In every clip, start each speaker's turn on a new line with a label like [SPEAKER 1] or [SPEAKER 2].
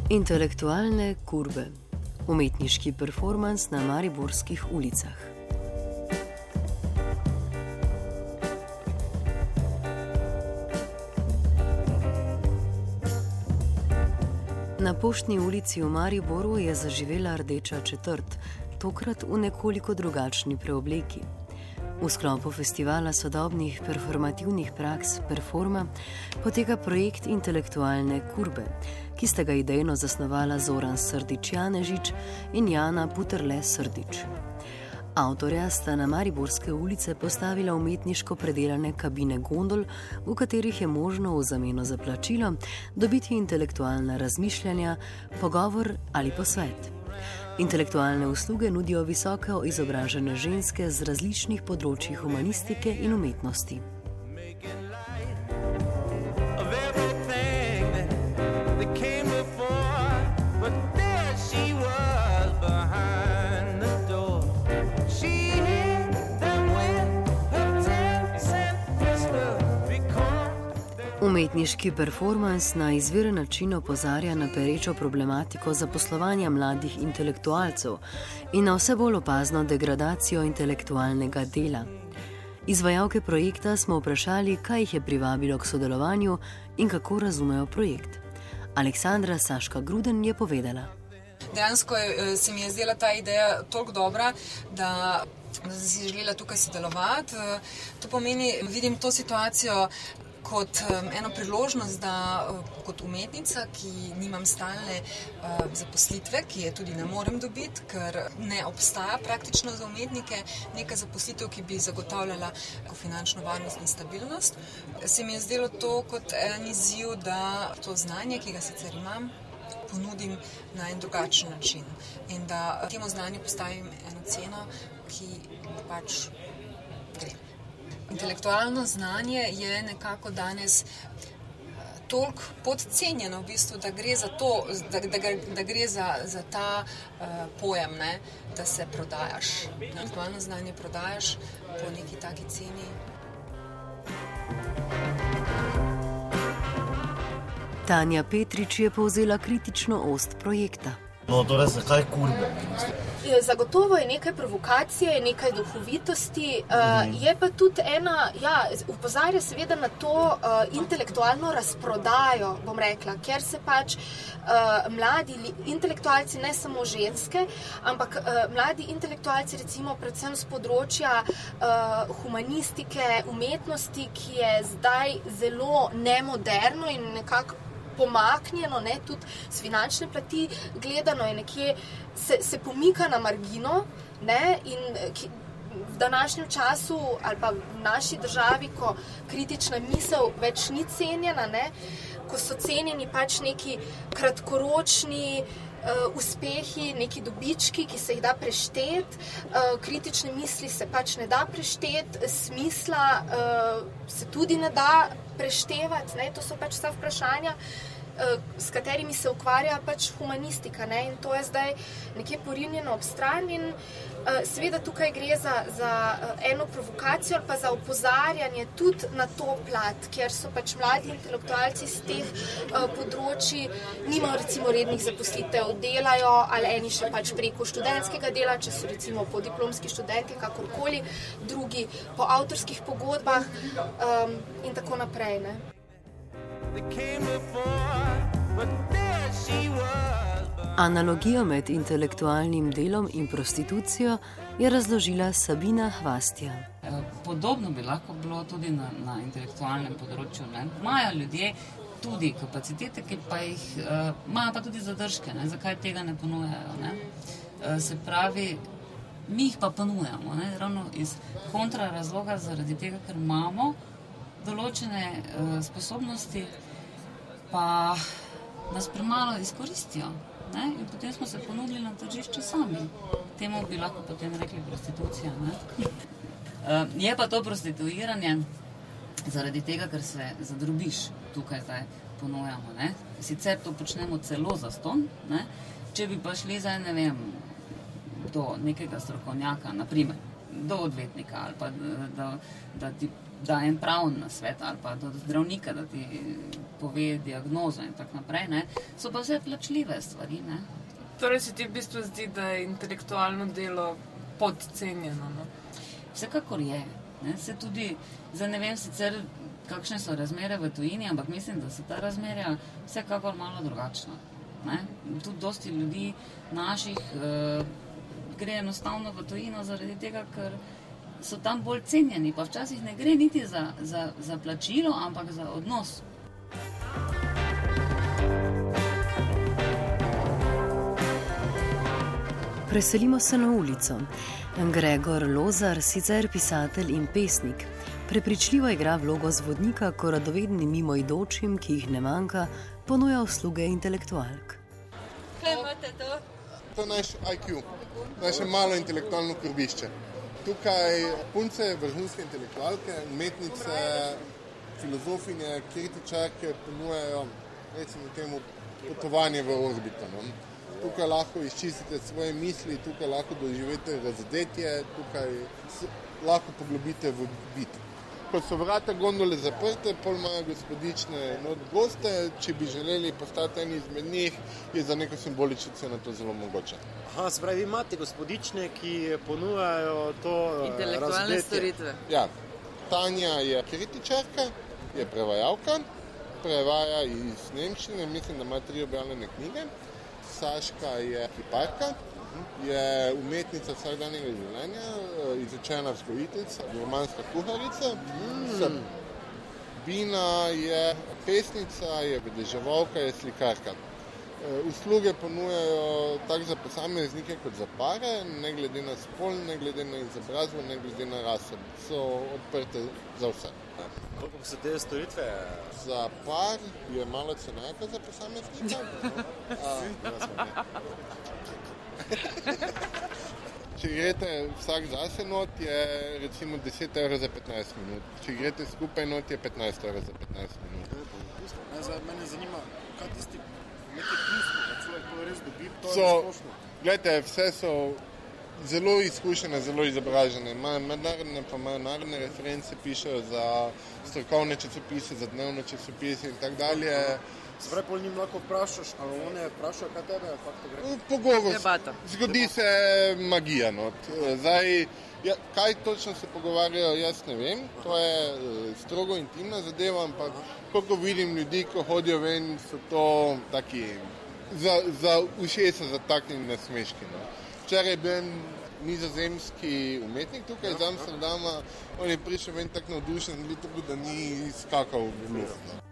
[SPEAKER 1] Intelektualne kurbe. Umetniški performans na mariborskih ulicah. Na Poštni ulici v Mariboru je zaživela rdeča četrt, tokrat v nekoliko drugačni preobleki. V sklopu festivala sodobnih performativnih praks Performa poteka projekt Intelektualne kurbe, ki sta ga idejno zasnovala Zoran Srdić-Janežič in Jana Puterle-Srdić. Avtorja sta na mariborske ulice postavila umetniško predelane kabine gondol, v katerih je možno v zameno za plačilo dobiti intelektualna razmišljanja, pogovor ali posvet. Intelektualne usluge nudijo visoko izobražene ženske z različnih področij humanistike in umetnosti. Umetniški performans na izviren način opozarja na perečo problematiko zaposlovanja mladih intelektualcev in na vse bolj opazno degradacijo intelektualnega dela. Izvajalke projekta smo vprašali, kaj jih je privabilo k sodelovanju in kako razumejo projekt. Aleksandra Saška Gruden je povedala.
[SPEAKER 2] Dejansko se mi je zdela ta ideja toliko dobra, da sem si želela tukaj sodelovati. To pomeni, vidim to situacijo kot eno priložnost, da kot umetnica, ki nimam stalne zaposlitve, ki je tudi ne morem dobiti, ker ne obstaja praktično za umetnike neka zaposlitev, ki bi zagotavljala finančno varnost in stabilnost, se mi je zdelo to kot en izziv, da to znanje, ki ga sicer imam, ponudim na en drugačen način in da temu znanju postavim eno ceno, ki pač gre. Intelektualno znanje je nekako danes toliko podcenjeno, v bistvu, da gre za to, da gre za ta pojem, ne, da se prodajaš. Intelektualno znanje prodajaš po neki taki ceni.
[SPEAKER 1] Tanja Petrič je povzela kritično ost projekta.
[SPEAKER 3] No, torej, zakaj kurbe?
[SPEAKER 4] Zagotovo je nekaj provokacije, nekaj duhovitosti, je pa tudi upozarja seveda na to intelektualno razprodajo, bom rekla, ker se pač mladi intelektualci, ne samo ženske, ampak mladi intelektualci, recimo predvsem z področja humanistike, umetnosti, ki je zdaj zelo nemoderno in nekako pomaknjeno, ne, tudi s finančne plati gledano je nekje, se pomika na margino, ne, in v današnjem času ali pa v naši državi, ko kritična misel več ni cenjena, ne, ko so cenjeni pač neki kratkoročni uspehi, neki dobički, ki se jih da prešteti, kritične misli se pač ne da prešteti, smisla se tudi ne da preštevati, ne, to so pač vsa vprašanja, s katerimi se ukvarja pač humanistika, ne, in to je zdaj nekje porinjeno ob stran in seveda tukaj gre za eno provokacijo ali pa za opozarjanje tudi na to plat, ker so pač mladi intelektualci z teh področji, nimajo recimo rednih zaposlitev, delajo ali eni še pač preko študentskega dela, če so recimo podiplomski študenti, kakorkoli, drugi po avtorskih pogodbah in tako naprej, ne.
[SPEAKER 1] Analogijo med intelektualnim delom in prostitucijo je razložila Sabina Hvastija.
[SPEAKER 5] Podobno bi lahko bilo tudi na intelektualnem področju. Imajo ljudje tudi kapacitete, ki pa jih imajo pa tudi zadržke, ne? Zakaj tega ne ponujajo. Ne? Se pravi, mi jih pa ponujamo, ne? Ravno iz kontra razloga, zaradi tega, ker imamo določene sposobnosti, pa nas premalo izkoristijo. Ne? In potem smo se ponudili na tržišču sami. Temu bi lahko potem rekli prostitucija. Ne? Je pa to prostituiranje zaradi tega, ker se zadrobiš tukaj zdaj ponujamo. Ne? Sicer to počnemo celo zastonj, ne? Če bi pa šli zdaj, ne vem, do nekega strokovnjaka, naprimer, do odvetnika ali pa da ti da en praven nasvet ali pa do zdravnika, da ti pove diagnozo in tako naprej, ne, so pa vse plačljive stvari, ne.
[SPEAKER 6] Torej se ti v bistvu zdi, da je intelektualno delo podcenjeno, no?
[SPEAKER 5] Vsekakor je, ne, se tudi, zdaj ne vem sicer, kakšne so razmere v tujini, ampak mislim, da so ta razmerja vsekakor malo drugačna, ne. Tudi dosti ljudi naših gre enostavno v tujino zaradi tega, ker so tam bolj cenjeni, pa včasih ne gre niti za plačilo, ampak za odnos.
[SPEAKER 1] Preselimo se na ulico. Gregor Lozar, sicer pisatelj in pesnik, prepričljivo igra vlogo zvodnika, ko radovednim mimoidočim, ki jih ne manjka, ponuja usluge intelektualk.
[SPEAKER 7] Kaj imate to?
[SPEAKER 8] To je naš IQ, naše malo intelektualno krbišče. Tukaj punce, vrhunske intelektualke, umetnice, filozofinje, kritičarke ponujajo, recimo temu, potovanje v orbito. No? Tukaj lahko izčistite svoje misli, tukaj lahko doživite razodetje, tukaj lahko poglobite v bit. Ko so vrata gondole zaprte, pol imajo gospodične goste, če bi želeli postati eni izmed njih, je za neko simbolično ceno to zelo mogoče.
[SPEAKER 3] Aha, se pravi, imate gospodične, ki ponujajo to
[SPEAKER 6] intelektualne storitve.
[SPEAKER 8] Ja, Tanja je kritičarka, je prevajalka, prevaja iz nemščine, mislim, da ima 3 objavljene knjige. Saška je kiparka, je umetnica vsakdanjega življenja, izučena vzgojiteljica, romanska kuharica. Sabina je pesnica, je vedeževalka, je slikarka. Usluge ponujajo tako za posameznike kot za pare, ne glede na spol, ne glede na izobrazbo, ne glede na raso. So odprte za vse.
[SPEAKER 3] Koliko so te storitve?
[SPEAKER 8] Za par je malo cenejka za posameznika. Če greste vsak zase not, je recimo 10 € za 15 minut. Če greste skupaj not, je 15 € za 15 minut.
[SPEAKER 3] Mene zanima, kaj tisti nekaj plusno, da človek to res dobi, to je splošno.
[SPEAKER 8] Gledajte, vse so zelo izkušene, zelo izobražene. Imajo mednarodne, pa imajo narodne reference, pišejo za strokovne časopise, za dnevne časopise in tako dalje.
[SPEAKER 3] Se pravi, pol njim lahko vprašaš, ali one vprašajo kaj tebe, kako to gre?
[SPEAKER 8] Pogovor.
[SPEAKER 6] Debata.
[SPEAKER 8] Zgodi se magija. No. Zdaj, kaj točno se pogovarjajo, jaz ne vem. To je strogo intimna zadeva, ampak koliko vidim ljudi, ko hodijo ven, so to taki za ušesa zataknjeni nasmeški. No. Včeraj je bil nizozemski umetnik tukaj iz Amsterdama, on je prišel ven tak navdušen, da ni skakal v luft. No.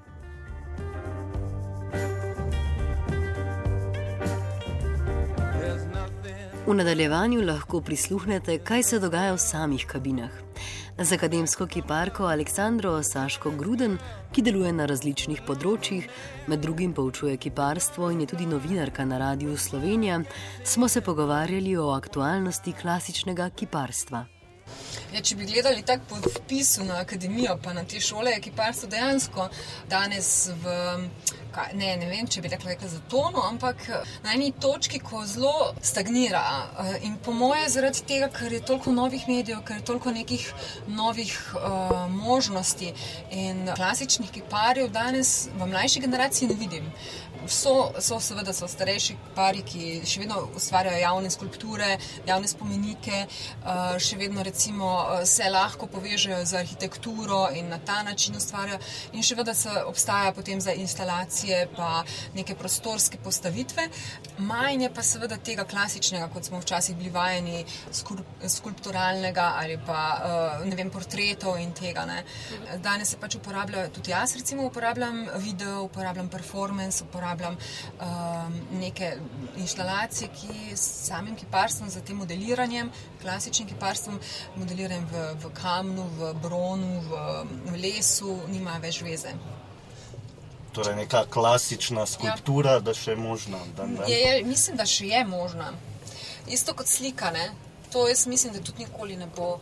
[SPEAKER 1] V nadaljevanju lahko prisluhnete, kaj se dogaja v samih kabinah. Z akademsko kiparko Aleksandro Saško Gruden, ki deluje na različnih področjih, med drugim poučuje kiparstvo in je tudi novinarka na Radiu Slovenija, smo se pogovarjali o aktualnosti klasičnega kiparstva.
[SPEAKER 2] Ja, če bi gledali tak po vpisu na akademijo, pa na te šole, je kiparstvo dejansko danes ne vem, če bi rekla za tono, ampak na eni točki, ko zelo stagnira. In po moje zaradi tega, ker je toliko novih medijev, ker je toliko nekih novih možnosti in klasičnih kiparjev danes v mlajši generaciji ne vidim. Seveda so starejši kipari, ki še vedno ustvarjajo javne skulpture, javne spomenike, še vedno recimo se lahko povežejo z arhitekturo in na ta način ustvarjajo. In še vedno obstaja potem za instalacije pa neke prostorske postavitve. Manj je pa seveda tega klasičnega, kot smo včasih bili vajeni, skulpturalnega ali pa ne vem, portretov in tega. Ne. Danes se pač uporabljajo, tudi jaz recimo uporabljam video, uporabljam performance, uporabljam neke instalacije, ki s samim kiparstvom, za tem modeliranjem, klasičnim kiparstvom, modeliranjem v kamnu, v bronu, v lesu, nima več veze.
[SPEAKER 3] Torej neka klasična skulptura, da še je možna?
[SPEAKER 2] Mislim, da še je možna. Isto kot slika, ne? To jaz mislim, da tudi nikoli ne bo,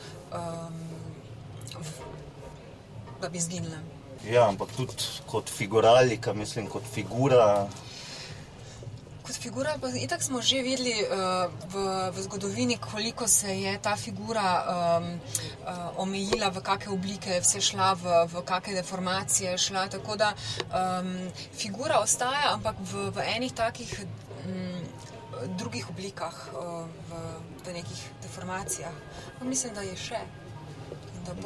[SPEAKER 2] da bi izginila.
[SPEAKER 3] Ja, ampak tudi kot figuralika, mislim, kot figura.
[SPEAKER 2] Kot Figura, pa itak smo že videli v zgodovini, koliko se je ta figura omejila, v kakšne oblike vse šla, v kakšne deformacije šla, tako da figura ostaja, ampak v enih takih drugih oblikah, v nekih deformacijah. No, mislim, da je še in da bo.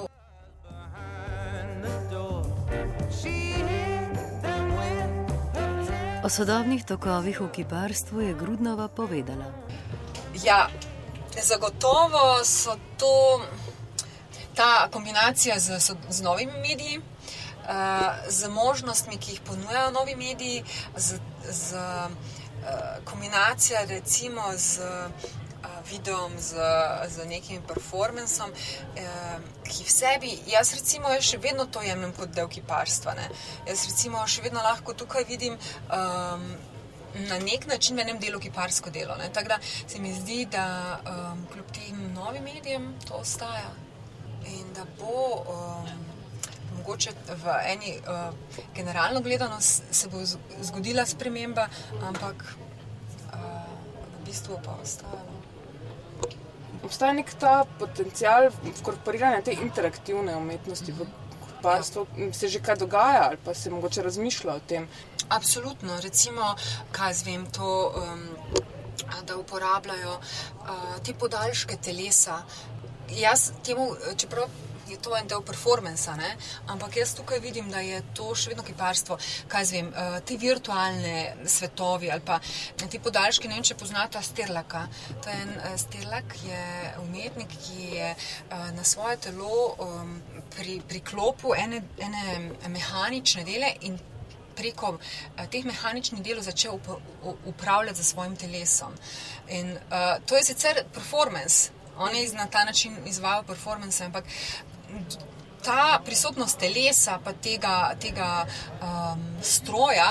[SPEAKER 1] O sodobnih tokovih v kiparstvu je Grudnova povedala.
[SPEAKER 2] Ja, zagotovo so to ta kombinacija z novimi mediji, z možnostmi, ki jih ponujajo novi mediji, z kombinacija recimo z videom, z nekim performansom, ki v sebi, jaz recimo še vedno to jemljem kot del kiparstva, ne. Jaz recimo še vedno lahko tukaj vidim na nek način v enem delu kiparsko delo, ne. Tako da se mi zdi, da kljub tem novim medijem to ostaja in da bo mogoče v eni generalno gledano se bo zgodila sprememba, ampak v bistvu pa ostaja.
[SPEAKER 6] Obstaja nek ta potencial vkorporiranja te interaktivne umetnosti v kiparstvo. Se že kaj dogaja ali pa se mogoče razmišlja o tem?
[SPEAKER 2] Absolutno. Recimo, kaj zvem, to, da uporabljajo te podaljške telesa. Jaz temu, čeprav je to en del performansa, ne? Ampak jaz tukaj vidim, da je to še vedno kiparstvo. Kaj zvem, te virtualne svetovi ali pa ti podaljški, ne vem, če poznate Sterlaka. To je Sterlak je umetnik, ki je na svoje telo priklopil ene mehanične dele in preko teh mehaničnih delov začel upravljati za svojim telesom. In to je sicer performance. Oni na ta način izvajajo performance, ampak ta prisotnost telesa pa tega stroja,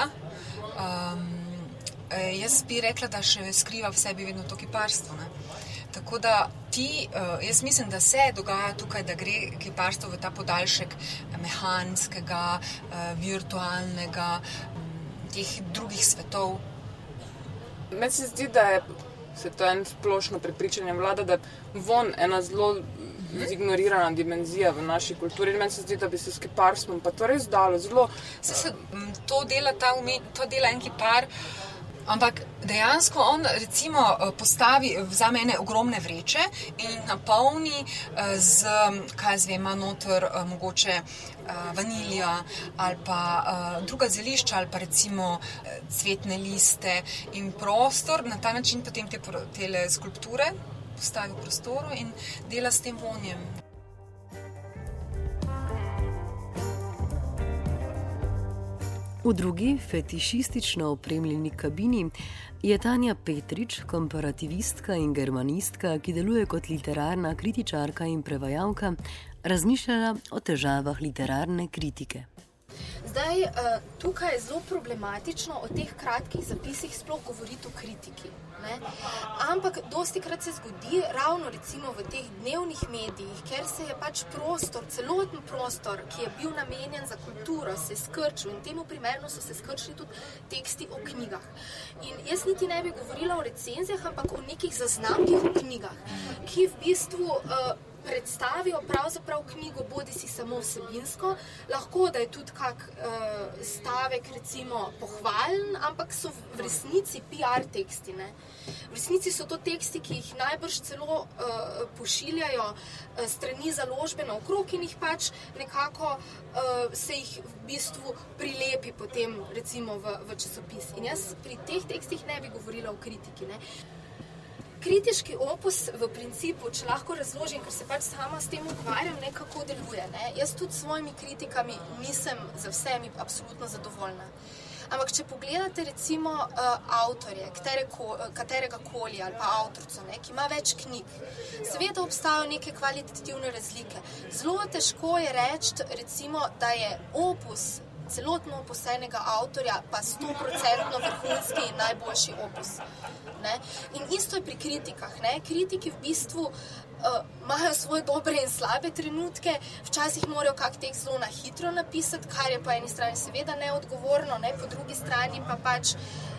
[SPEAKER 2] jaz bi rekla, da še skriva v sebi vedno to kiparstvo, ne. Tako da jaz mislim, da se dogaja tukaj, da gre kiparstvo v ta podaljšek mehanskega, virtualnega, teh drugih svetov.
[SPEAKER 6] Meni se zdi, da je to en splošno prepričanje vlada, da von ena zelo ignorirana dimenzija v naši kulturi. Meni se zdi, da bi se s kiparstvom pa to res dalo zelo...
[SPEAKER 2] To dela en kipar, ampak dejansko on recimo vzame ene ogromne vreče in napolni z, kaj zvem, noter mogoče vanilija ali pa druga zelišča ali pa recimo cvetne liste in prostor, na ta način potem tele skulpture postavi v prostoru in dela s tem vonjem.
[SPEAKER 1] V drugi, fetišistično opremljeni kabini, je Tanja Petrič, komparativistka in germanistka, ki deluje kot literarna kritičarka in prevajalka, razmišljala o težavah literarne kritike.
[SPEAKER 4] Zdaj, tukaj je zelo problematično o teh kratkih zapisih sploh govoriti o kritiki. Ne? Ampak dostikrat se zgodi ravno recimo v teh dnevnih medijih, ker se je pač prostor, celoten prostor, ki je bil namenjen za kulturo, se skrčil in temu primerno so se skrčili tudi teksti o knjigah. In jaz niti ne bi govorila o recenzijah, ampak o nekih zaznamkih o knjigah, ki v bistvu predstavijo pravzaprav knjigo bodisi samo vsebinsko, lahko da je tudi kak stavek recimo pohvalen, ampak so v resnici PR teksti, ne. V resnici so to teksti, ki jih najbrž celo pošiljajo strani založbe naokrog in jih pač nekako se jih v bistvu prilepi potem recimo v časopis. In jaz pri teh tekstih ne bi govorila o kritiki, ne. Kritiški opus v principu, če lahko razložim, ker se pač sama s tem ukvarjam, nekako deluje. Ne? Jaz tudi s svojimi kritikami nisem za vsemi absolutno zadovoljna. Ampak če pogledate recimo avtorje, katerega koli ali pa avtorico, ne, ki ima več knjig, seveda obstajajo neke kvalitativne razlike. Zelo težko je reči, recimo, da je opus, celotno opus enega avtorja pa 100% vrhunski in najboljši opus. Ne? In isto je pri kritikah. Ne? Kritiki v bistvu imajo svoje dobre in slabe trenutke, včasih morajo kak tekst zelo na hitro napisati, kar je po eni strani seveda neodgovorno, ne? Po drugi strani pa pač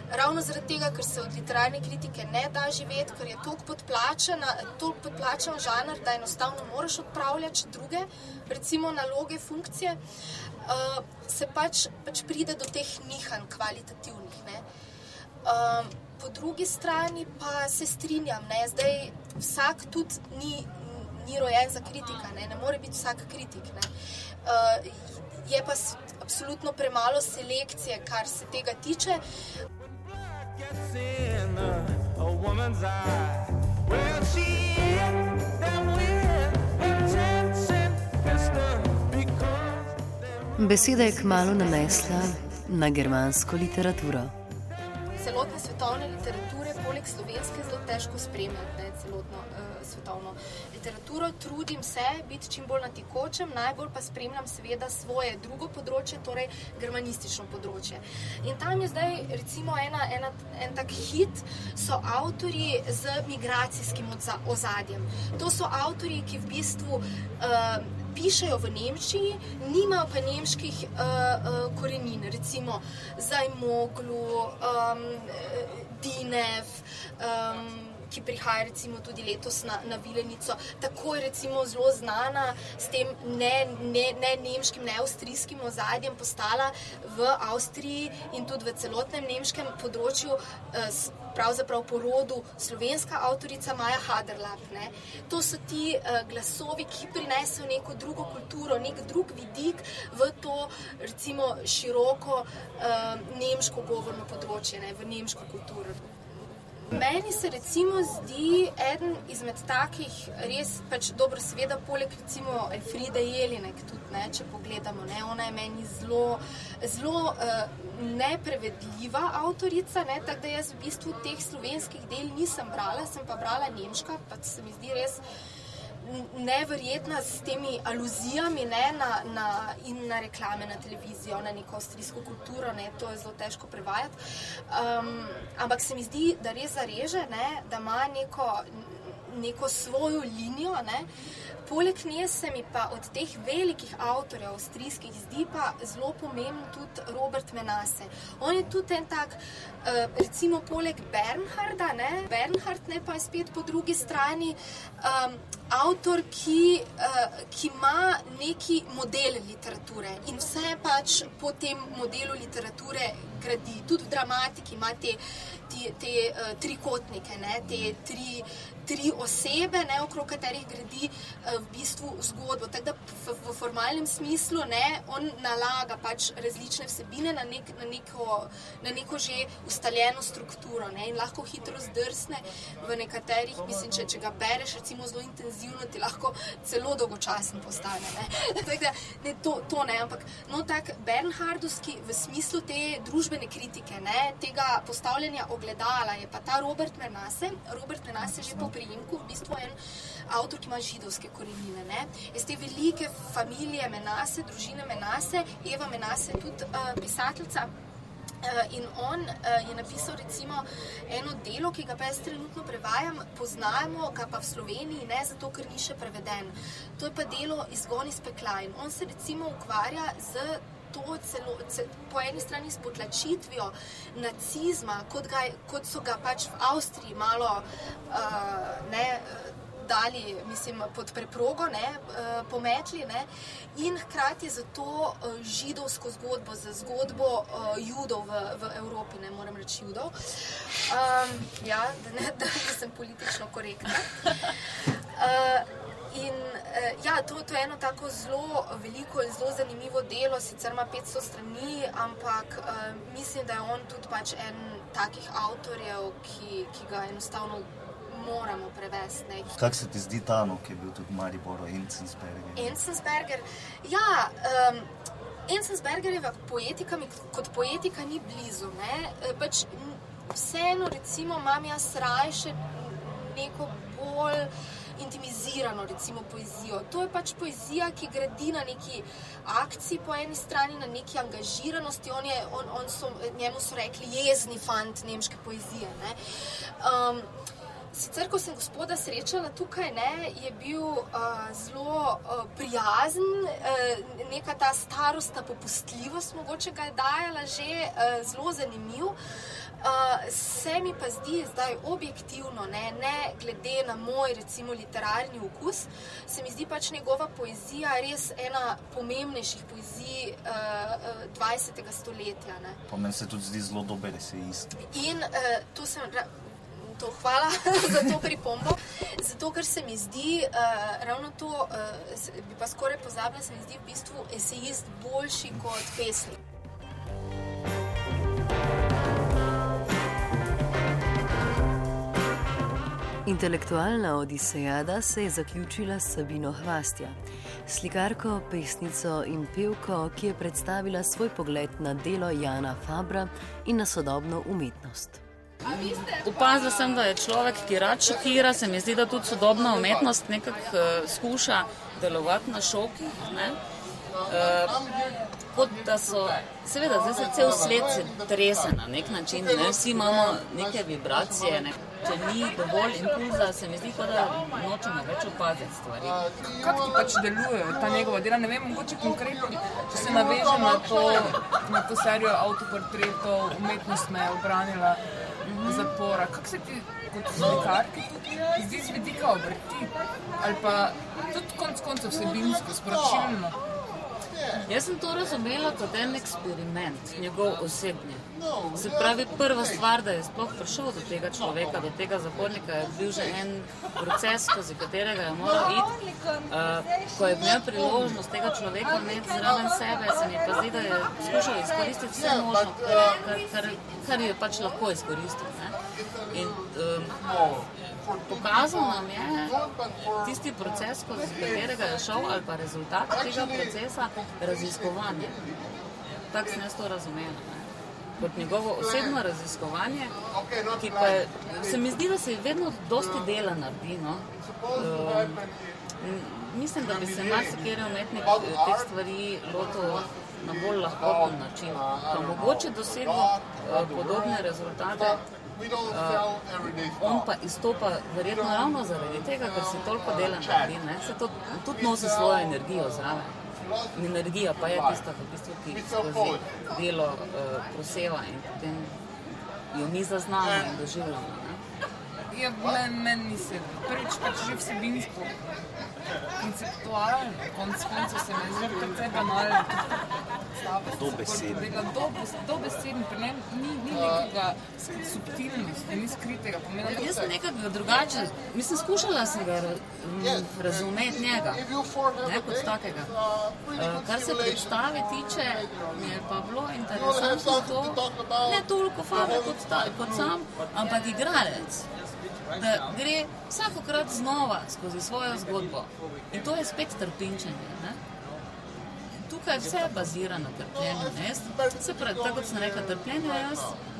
[SPEAKER 4] ravno zaradi tega, ker se od literarne kritike ne da živeti, ker je toliko podplačan žanr, da enostavno moraš odpravljati druge, recimo naloge, funkcije, se pač pride do teh nihanj kvalitativnih, ne. Po drugi strani pa se strinjam, ne, zdaj vsak tudi ni rojen za kritika, ne more biti vsak kritik, ne. Je pa absolutno premalo selekcije, kar se tega tiče.
[SPEAKER 1] Beseda je kmalu nanesla na germansko literaturo.
[SPEAKER 4] Celotne svetovne literature, poleg slovenske, zelo težko spremljati, ne, celotno svetovno literaturo. Trudim se biti čim bolj na tekočem, najbolj pa spremljam seveda svoje drugo področje, torej germanistično področje. In tam je zdaj recimo en tak hit, so avtorji z migracijskim ozadjem. To so avtorji, ki v bistvu pišejo v nemščini, nimajo pa nemških korenin, recimo Zajmoglu, Dinev, ki prihaja recimo tudi letos na Vilenico, takoj recimo zelo znana s tem ne nemškim, ne avstrijskim ozadjem postala v Avstriji in tudi v celotnem nemškem področju pravzaprav po rodu slovenska avtorica Maja Haderlap, ne. To so ti glasovi, ki prinesejo neko drugo kulturo, nek drug vidik v to recimo široko nemško govorno področje, ne, v nemško kulturo. Meni se recimo zdi eden izmed takih res pač dobro, seveda poleg recimo Elfriede Jelinek tudi, ne, če pogledamo, ne, ona je meni zelo neprevedljiva avtorica, ne, tako da jaz v bistvu teh slovenskih del nisem brala, sem pa brala nemška, pa se mi zdi res neverjetna s temi aluzijami, ne, in na reklame na televizijo, na neko avstrijsko kulturo, ne, to je zelo težko prevajati. Ampak se mi zdi, da res zareže, ne, da ima neko svojo linijo, ne. Poleg nje se mi pa od teh velikih avtorjev avstrijskih zdi pa zelo pomemben tudi Robert Menasse. On je tudi en tak, recimo poleg Bernharda, ne, Bernhard, ne, pa je spet po drugi strani avtor, ki ima neki model literature in vse pač po tem modelu literature gradi. Tudi v dramatiki ima te trikotnike, ne, te tri osebe, ne, okrog katerih gradi v bistvu zgodbo. Tako da v formalnem smislu, ne, on nalaga pač različne vsebine na neko že ustaljeno strukturo, ne, in lahko hitro zdrsne v nekaterih, mislim, če ga bereš recimo zelo intenzivno, ti lahko celo dolgočasen postane, ne. Tako da, ne, to ne, ampak no tak Bernhardovski v smislu te družbene kritike, ne, tega postavljanja ogledala je pa ta Robert Menasse. Robert Menasse že po priimku v bistvu en avtor, ki ima židovske korenine, ne. Iz te velike familije Menasse, družine Menasse, Eva Menasse je tudi pisateljica. In on je napisal recimo eno delo, ki ga pa jaz trenutno prevajam, poznajmo ga pa v Sloveniji, ne zato, ker ni še preveden. To je pa delo Izgon iz pekla in on se recimo ukvarja z po eni strani s potlačitvijo nacizma, kot so ga pač v Avstriji malo dali, mislim, pod preprogo, ne, pometli, ne, in hkrati za to židovsko zgodbo, za zgodbo Judov v Evropi, ne moram reči Judov. Ja, da nisem politično korektna. In ja, to je eno tako zelo veliko in zelo zanimivo delo, sicer ima 500 strani, ampak mislim, da je on tudi pač en takih avtorjev, ki ga enostavno moramo prevesti. Ne.
[SPEAKER 9] Kak se ti zdi Tano, ki je bil tudi v Mariboru, Enzensberger?
[SPEAKER 4] Enzensberger, ja, Enzensbergerjeva poetika mi kot poetika ni blizu, ne. Pač vseeno, recimo, imam jaz rajše neko bolj intimizirano, recimo, poezijo. To je pač poezija, ki gradi na neki akciji po eni strani, na neki angažiranosti. Njemu so rekli jezni fant nemške poezije, ne. Sicer, ko sem gospoda srečala tukaj, ne, je bil zelo prijazen, neka ta starostna popustljivost mogoče ga je dajala že zelo zanimiv. Se mi pa zdi zdaj objektivno, ne glede na moj recimo literarni okus, se mi zdi pač njegova poezija res ena pomembnejših poezij 20. stoletja. Ne.
[SPEAKER 9] Pa meni se tudi zdi zelo dober esejist.
[SPEAKER 4] In hvala za to pripombo, zato ker se mi zdi ravno to, bi pa skoraj pozabila, se mi zdi v bistvu esejist boljši kot pesnik.
[SPEAKER 1] Intelektualna odisejada se je zaključila s Sabino Hvastija, slikarko, pesnico in pevko, ki je predstavila svoj pogled na delo Jana Fabra in na sodobno umetnost.
[SPEAKER 5] Opazila sem, da je človek, ki rad šokira, se mi zdi, da tudi sodobna umetnost nekako skuša delovati na šokih, ne? Kot da so, seveda, zdaj se cel svet se trese na nek način, ne? Vsi imamo neke vibracije, ne? Če ni dovolj impulza, se mi zdi, da nočemo več opaziti stvari.
[SPEAKER 6] Kako ti pač delujejo ta njegova dela? Ne vem, mogoče konkretno, če se naveže na to serijo avtoportretov, umetnost me je obranila zapora. Kako se ti kot slikarki tudi zdi z vidika obrti? Ali pa tudi konec koncev vsebinsko, sporočilno?
[SPEAKER 5] Jaz sem to razumela kot en eksperiment, njegov osebni. Se pravi, prva stvar, da je sploh prišel do tega človeka, do tega zapornika, je bil že en proces, skozi katerega je moral iti. Ko je imel priložnost tega človeka imeti zraven sebe, se mi pa zdi, da je skušal izkoristiti vse možno, kar je pač lahko izkoristil. Ne? In pokazal nam je tisti proces, skozi katerega je šel, ali pa rezultat tega procesa, raziskovanje. Tako sem jaz to razumela. Ne? Kot njegovo osebno raziskovanje, ki pa je, se mi zdi, da se vedno dosti dela naredi. No? Mislim, da bi se marsikateri umetnik teh stvari lotil na bolj lahkoten način. Pa mogoče dosegel podobne rezultate. On pa izstopa verjetno ravno zaradi tega, ker se toliko dela naredi. Se to tudi nosi svojo energijo zraven. Energija pa je tista, ki skozi delo proseva in potem jo mi zaznamo in doživljamo.
[SPEAKER 6] Ja, meni ni se. Prvič pač že vsebinsko, konceptualno, koncev se mi zdi precej banalno.
[SPEAKER 9] Dobesedno.
[SPEAKER 6] Dobesedno, pri njem ni nekega subtilnosti, ni skritega pomena.
[SPEAKER 5] Jaz sem nekako drugače, mislim, skušala sem ga razumeti njega, ne kot takega. Kar se predstave tiče, mi je pa bilo interesantno to, ne toliko Faber kot sam, ampak igralec. Da gre vsakokrat znova skozi svojo zgodbo. In to je spet trpinčenje. Ne? Tukaj vse bazira na trpljenju. Se pravi, tako kot sem rekla, trpljenje jaz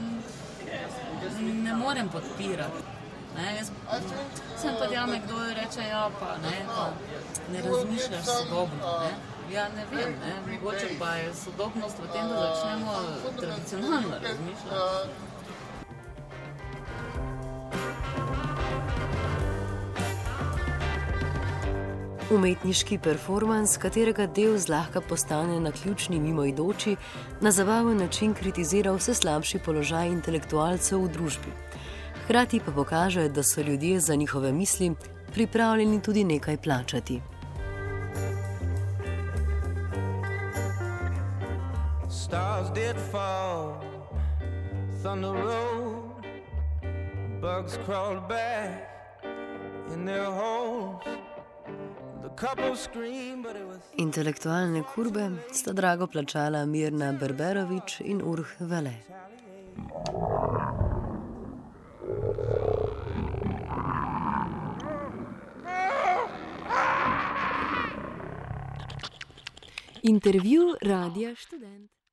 [SPEAKER 5] ne morem podpirati. Jaz sem pa djame, kdo je reče, ja pa ne razmišljaš sodobno. Ja, ne vem, mogoče pa je sodobnost v tem, da začnemo tradicionalno razmišljati.
[SPEAKER 1] Umetniški performans, katerega del zlahka postane naključni mimoidoči, na zabaven način kritizira vse slabši položaj intelektualcev v družbi. Hkrati pa pokaže, da so ljudje za njihove misli pripravljeni tudi nekaj plačati. Stars did fall, thunder rolled, bugs crawled back in their holes. Intelektualne kurbe sta drago plačala Mirna Berberović in Urh Vele. Intervju Radia Študent.